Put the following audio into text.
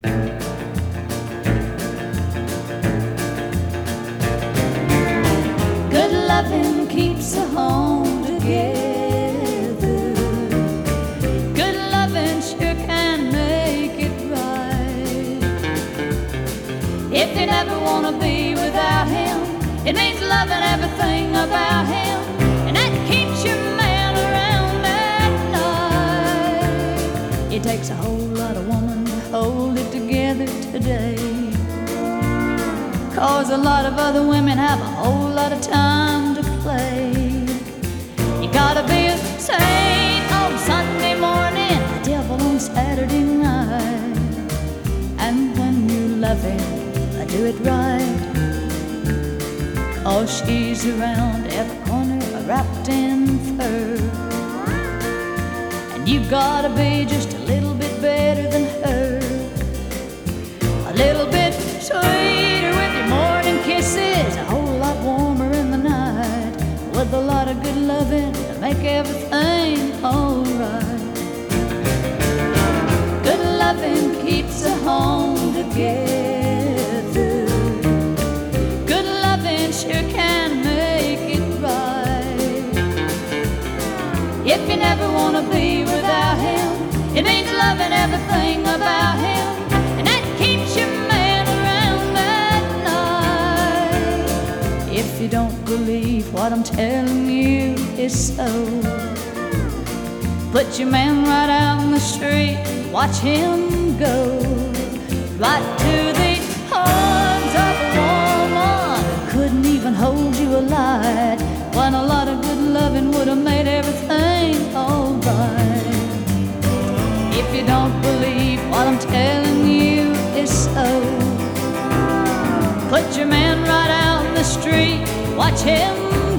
Good loving keeps a home together. Good loving sure can make it right. If you never want to be without him, it means loving everything about him, and that keeps your man around at night. It takes a whole lot of woman to hold it together today, 'cause a lot of other women have a whole lot of time to play. You gotta be a saint on Sunday morning, a devil on Saturday night, and when you love him, do it right. Oh, she's around every corner wrapped in fur, and you gotta be just a little bit better than her, a little bit sweeter with your morning kisses, a whole lot warmer in the night, with a lot of good loving to make everything alright. Good loving keeps a home together. Good loving sure can make it right. If you never want to be without him, it means loving everything about him, and that keeps your man around at night. If you don't believe what I'm telling you is so, put your man right out in the street and watch him go, right to the arms of a woman who couldn't even hold you alive, when a lot of good loving would have made everything alright. If you don't believe what I'm telling you is so, put your man right out in the street, watch him